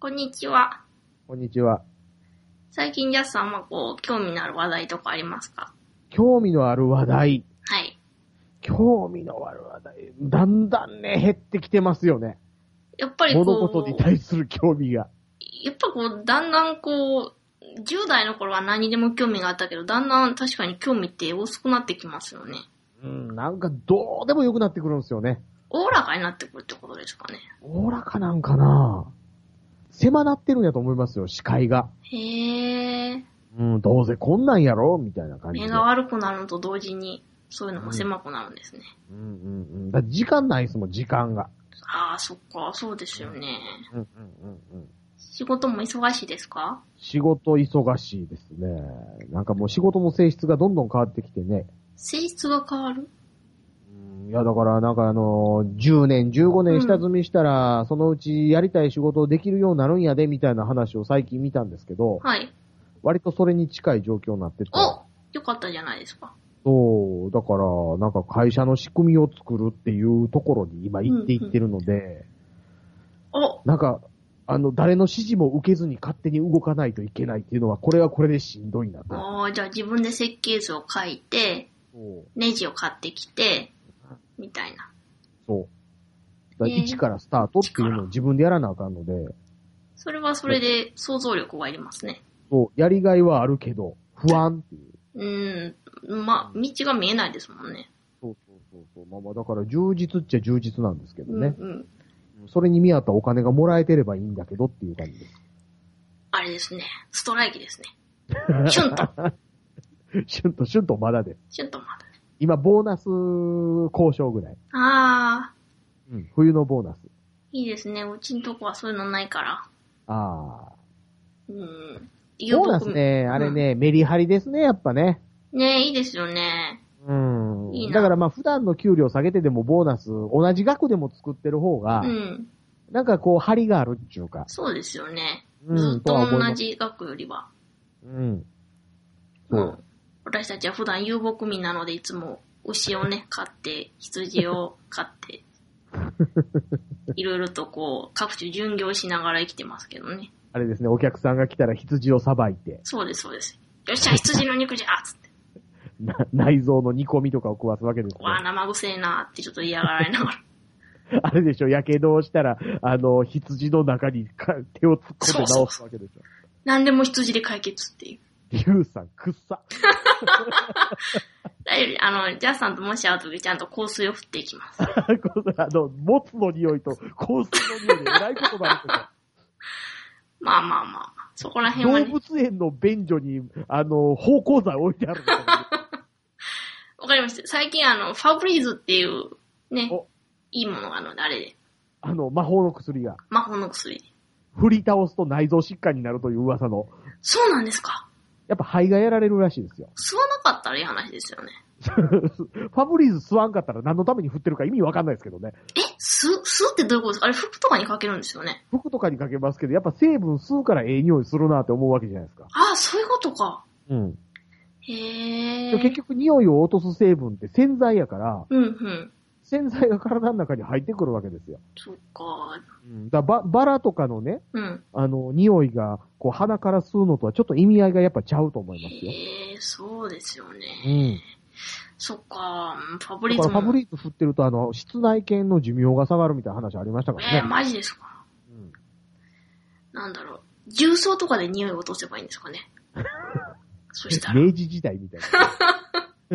こんにちは。 こんにちは。 最近ジャスさんは興味のある話題とかありますか？ 興味のある話題。 はい。 興味のある話題。だんだんね、減ってきてますよね。 やっぱり物事に対する興味が。 やっぱだんだん10代の頃は何にでも興味があったけど、だんだん確かに興味って薄くなってきますよね。 なんかどうでも良くなってくるんですよね。 おおらかになってくるってことですかね。 おおらかなんかな。狭なってるんやと思いますよ、視界が。 へー。 どうせこんなんやろみたいな感じで。 目が悪くなるのと同時に、そういうのも狭くなるんですね。 だって時間ないですもん、時間が。 ああ、そっか、そうですよね。 うん。 仕事も忙しいですか？ 仕事忙しいですね。なんかもう仕事の性質がどんどん変わってきてね。 性質が変わる？ いや、だから、なんか10年、15年下積みしたら、そのうちやりたい仕事をできるようになるんやで、みたいな話を最近見たんですけど、 はい。 割とそれに近い状況になってて。 お、よかったじゃないですか。 そう、だから、なんか会社の仕組みを作るっていうところに今行っていってるので、なんか、誰の指示も受けずに勝手に動かないといけないっていうのは、これはこれでしんどいなと。 じゃあ自分で設計図を書いて、ネジを買ってきて、みたいな。 そう。だから一からスタートっていうのを自分でやらなあかんので。 それはそれで想像力がいりますね。 そう、やりがいはあるけど、不安っていう。 道が見えないですもんね。 そう。まあだから充実っちゃ充実なんですけどね。それに見合ったお金がもらえてればいいんだけどっていう感じです。 あれですね。ストライキですね。シュンと。 シュンとまだで。 シュンとまだ。 今、ボーナス交渉ぐらい。冬のボーナス。 いいですね。うちのとこはそういうのないから。 ボーナスね、あれね、メリハリですね、やっぱね。 ね、いいですよね。 いいな。だからまあ普段の給料下げてでもボーナス、同じ額でも作ってる方が、なんか張りがあるっていうか。 そうですよね。ずっと同じ額よりは。そう。私たちは普段遊牧民なのでいつも牛をね、飼って、羊を飼って、いろいろと各地巡業しながら生きてますけどね。 あれですね、お客さんが来たら羊をさばいて。 そうです。よっしゃ、羊の肉じゃつって。 内臓の煮込みとかを食わすわけですね。 生臭いなってちょっと嫌がられながら。 あれでしょ、やけどをしたら、羊の中に手を突っ込んで直すわけでしょ。 何でも羊で解決っていう。 リュウさん、くっさ。 大丈夫、ジャスさんともし会うときちゃんと香水を振っていきます。 モツの匂いと香水の匂いでえらいことになるとか。 まあ。そこら辺はね。 動物園の便所に、芳香剤置いてあるんですよ、ね。 わかりました。最近ファブリーズっていう、ね、いいものがあるので、あれで。 魔法の薬が。 魔法の薬。 振り倒すと内臓疾患になるという噂の。 そうなんですか。 やっぱ肺がやられるらしいですよ。 吸わなかったらいい話ですよね。 ファブリーズ吸わんかったら何のために振ってるか意味わかんないですけどね。 吸うってどういうことですか？あれ服とかにかけるんですよね。 服とかにかけますけど、やっぱ成分吸うからええ匂いするなって思うわけじゃないですか。 ああ、そういうことか。へえ。 結局匂いを落とす成分って洗剤やから、洗剤が体の中に入ってくるわけですよ。 そっか。 バラとかのね、匂いが鼻から吸うのとはちょっと意味合いがやっぱちゃうと思いますよ。 へえ、そうですよね。そっか、ファブリーズも。 だからファブリーズ振ってると室内犬の寿命が下がるみたいな話ありましたからね。 マジですか。なんだろう。重曹とかで匂いを落とせばいいんですかね。そしたら。 明治時代みたいな。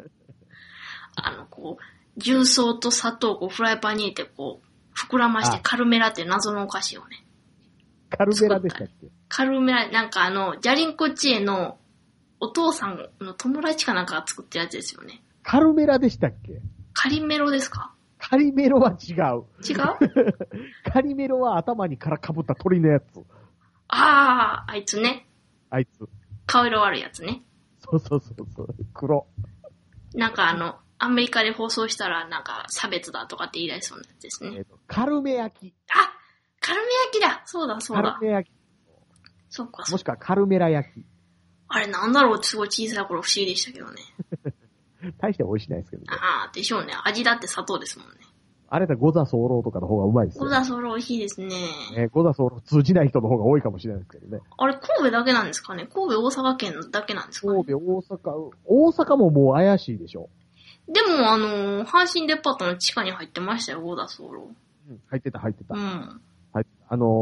重曹と砂糖をフライパンに入れて膨らましてカルメラって謎のお菓子をね。 カルメラでしたっけ？ カルメラ、なんかジャリンコチエのお父さんの友達かなんかが作ってるやつですよね。 カルメラでしたっけ？ カリメロですか？ カリメロは違う。 違う？ カリメロは頭にからかぶった鳥のやつ。 あいつね。 あいつ。 顔色悪いやつね。 そう。黒。 なんかアメリカで放送したらなんか差別だとかって言い出しそうなやつですね。 カルメ焼き。 カルメ焼きだ。そうだ。 カルメ焼き。 そっか。 もしくはカルメラ焼き。 あれなんだろうってすごい小さい頃不思議でしたけどね。 大して美味しないですけどね。 でしょうね。味だって砂糖ですもんね。 あれだゴザソーローとかの方がうまいですよ。 ゴザソーロー美味しいですね。 ゴザソーロー通じない人の方が多いかもしれないですけどね。 あれ、神戸だけなんですかね？神戸、大阪県だけなんですかね？ 神戸、大阪ももう怪しいでしょ。 でも、阪神デパートの地下に入ってましたよ、ゴザソーロー。 うん、入ってた。 うん。 はい。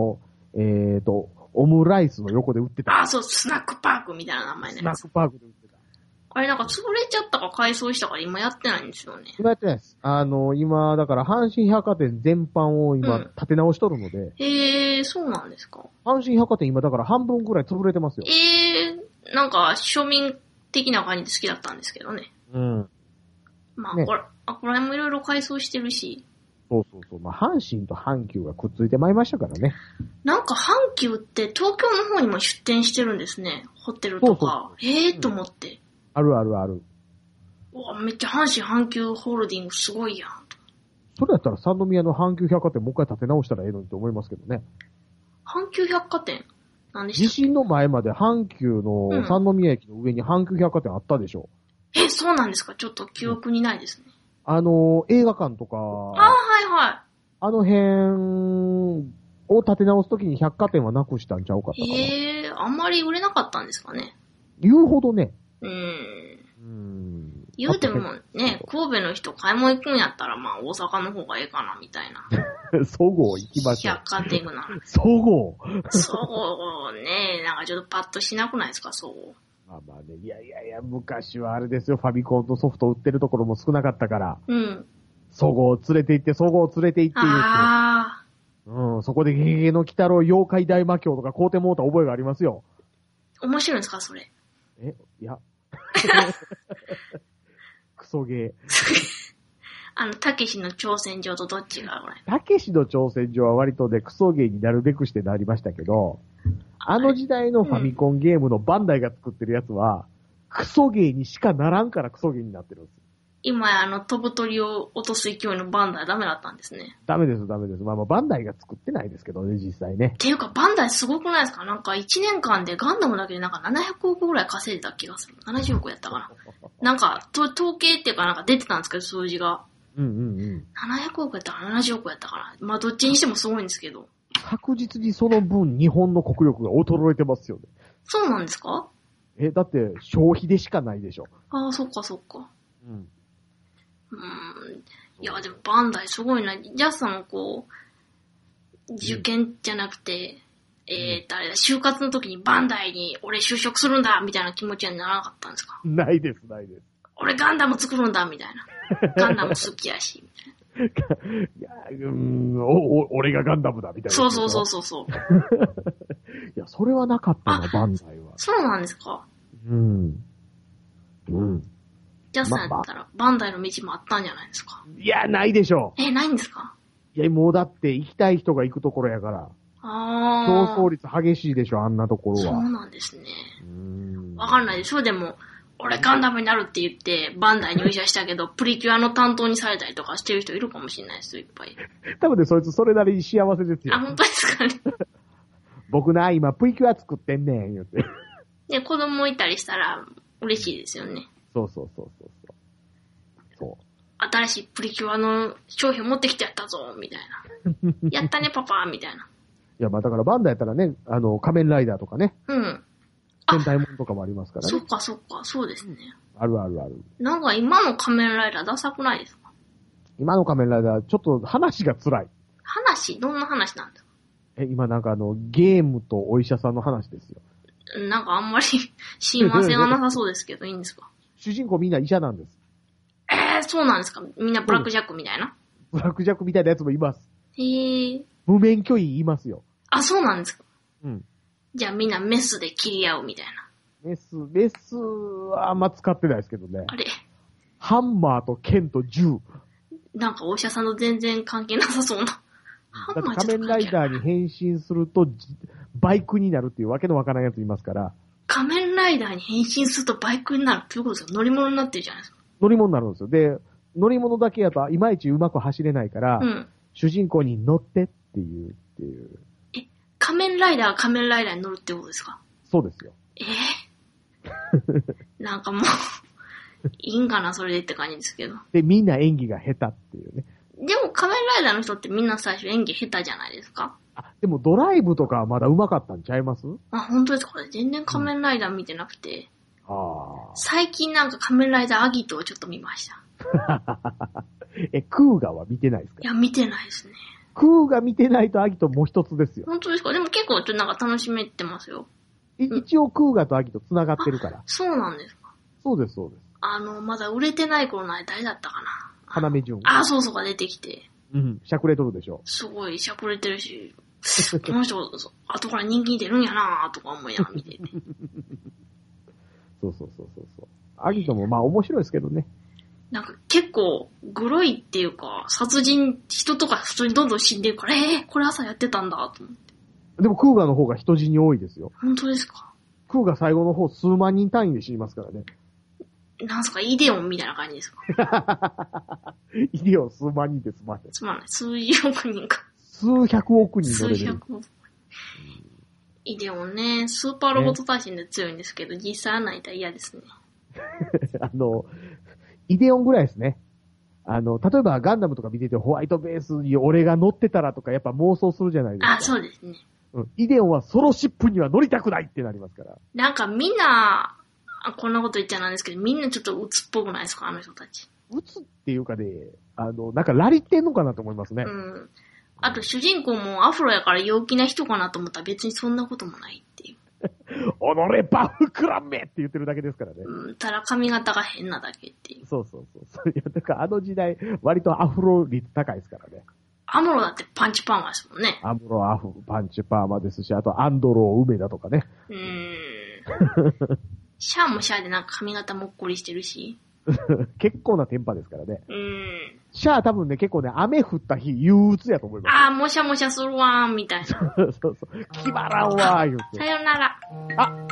オムライスの横で売ってた。 あ、そう、スナックパークみたいな名前ね。 スナックパークで売ってた。 あれなんか潰れちゃったか改装したから今やってないんですよね。 今やってないです。今、だから阪神百貨店全般を今、立て直しとるので。 へえ、そうなんですか。 阪神百貨店今だから半分くらい潰れてますよ。 なんか庶民的な感じで好きだったんですけどね。 うん。 まあ、ね、これもいろいろ改装してるし。 そう。まあ、阪神と阪急がくっついてまいりましたからね。 なんか阪急って東京の方にも出店してるんですね。ホテルとか。と思って。 ある。 うわ、めっちゃ阪神阪急ホールディングすごいやん。 それやったら三宮の阪急百貨店もう一回建て直したらええのにと思いますけどね。 阪急百貨店何でしたっけ？ 地震の前まで阪急の三宮駅の上に阪急百貨店あったでしょ。 そうなんですか？ちょっと記憶にないですね。 映画館とか。 はい。 あの辺を建て直すときに百貨店はなくしたんちゃうかったかな。 あんまり売れなかったんですかね。 言うほどね。 言うてもね、神戸の人買い物行くんやったらまあ大阪の方がええかなみたいな。 そごう行きましょう。 百貨店な。 そごうね、なんかちょっとパッとしなくないですか、そう。 まあね、いや、昔はあれですよ、ファミコンとソフト売ってるところも少なかったから。そごう連れて行って、言うて。そこでゲゲゲの鬼太郎妖怪大魔教とか買うてもうた覚えがありますよ。 面白いんですか、それ。 いや。クソゲー。 たけしの挑戦状とどっちがこれ？ たけしの挑戦状は割とね、クソゲーになるべくしてなりましたけど、あの時代のファミコンゲームのバンダイが作ってるやつは、クソゲーにしかならんからクソゲーになってるんです。 今、飛ぶ鳥を落とす勢いのバンダイダメだったんですね。 ダメです。まあバンダイが作ってないですけどね、実際ね。 っていうか、バンダイすごくないですか？なんか1年間でガンダムだけでなんか700億ぐらい稼いでた気がする。70億やったかな。なんか、統計っていうかなんか出てたんですけど、数字が。700億やったか70億やったかな。まあどっちにしてもすごいんですけど。 確実にその分日本の国力が衰えてますよね。 そうなんですか？ だって消費でしかないでしょ。 ああ、そっか。いや、でもバンダイすごいな。じゃあ受験じゃなくて、就活の時にバンダイに俺就職するんだみたいな気持ちにならなかったんですか？ ないです。 俺ガンダム作るんだみたいな。ガンダム好きやし、みたいな。 俺がガンダムだみたいな。 そう。 いや、それはなかったな、バンダイは。 そうなんですか？ジャスさんやったら、バンダイの道もあったんじゃないですか？ いや、ないでしょ。 ないんですか？ いや、もうだって行きたい人が行くところやから。競争率激しいでしょ、あんなところは。 そうなんですね。わかんないでしょ？でも、俺ガンダムになるって言って、バンダイに入社したけど、プリキュアの担当にされたりとかしてる人いるかもしれないですよ、いっぱい。 多分ね、そいつそれなりに幸せですよ。 本当ですかね。僕な、今、プリキュア作ってんねん、言って。 で、子供いたりしたら、嬉しいですよね。 そう。 新しいプリキュアの商品持ってきてやったぞ、みたいな。やったね、パパ、みたいな。 いや、まあだからバンダイやったらね、仮面ライダーとかね。戦隊ものとかもありますからね。 そっか、そうですね。 ある。 なんか今の仮面ライダーダサくないですか？ 今の仮面ライダー、ちょっと話が辛い。 どんな話なんですか？ 今なんかゲームとお医者さんの話ですよ。 なんかあんまり親和性がなさそうですけど、いいんですか？ 主人公みんな医者なんです。 そうなんですか？みんなブラックジャックみたいな？ ブラックジャックみたいなやつもいます。無免許医いますよ。 そうなんですか？じゃあみんなメスで切り合うみたいな。 メスはあんま使ってないですけどね。 あれ？ ハンマーと剣と銃。 なんかお医者さんと全然関係なさそうな。 だって仮面ライダーに変身するとバイクになるっていうわけのわからないやついますから。 仮面ライダーに変身するとバイクになるっていうことですか？乗り物になってるじゃないですか。 乗り物になるんですよ。で、乗り物だけやといまいちうまく走れないから、主人公に乗ってっていう。 仮面ライダーに乗るってことですか？ そうですよ。 なんかもう、いいんかな、それでって感じですけど。 で、みんな演技が下手っていうね。 でも仮面ライダーの人ってみんな最初演技下手じゃないですか？ でもドライブとかはまだ上手かったんちゃいます？ 本当ですか？全然仮面ライダー見てなくて。最近なんか仮面ライダーアギトをちょっと見ました。 クーガは見てないですか？ いや、見てないですね。 クーガ見てないとアギトもう一つですよ。 本当ですか？でも結構ちょっとなんか楽しめてますよ。 一応クーガとアギト繋がってるから。 そうなんですか？ そうです、そうです。 まだ売れてない頃の誰だったかな。 花目純。 そうそうが出てきて。 しゃくれとるでしょ。 すごいしゃくれてるし、この人、後から人気に出るんやなとか思いながら見てて。 そう。アギトもまあ面白いですけどね。 なんか結構、グロいっていうか、人とか普通にどんどん死んでるから、これ朝やってたんだと思って。 でもクーガの方が人死に多いですよ。 本当ですか？ クーガ最後の方数万人単位で死にますからね。 なんすか、イデオンみたいな感じですか？ イデオン数万人ですません。 つまんない。数十億人か。 数百億人乗れる。 数百億。イデオンね、スーパーロボット対戦で強いんですけど、実際穴いたら嫌ですね。 イデオンぐらいですね。例えばガンダムとか見ててホワイトベースに俺が乗ってたらとかやっぱ妄想するじゃないですか。 そうですね。 イデオンはソロシップには乗りたくないってなりますから。 なんかみんな、こんなこと言っちゃなんですけど、みんなちょっと鬱っぽくないですか、あの人たち。 鬱っていうかね、なんかラリってんのかなと思いますね。 あと主人公もアフロやから陽気な人かなと思ったら別にそんなこともないっていう。 己バフクラメって言ってるだけですからね。 ただ髪型が変なだけっていう。 そう。いや、だから時代、割とアフロ率高いですからね。 アムロだってパンチパーマですもんね。 アムロパンチパーマですし、あとアンドロー梅田とかね。 シャアもシャアでなんか髪型もっこりしてるし。 結構なテンパですからね。シャア多分ね、結構ね、雨降った日憂鬱やと思います。 もしゃもしゃするわーみたいな。 そう。決まらんわー言うて。 さよなら。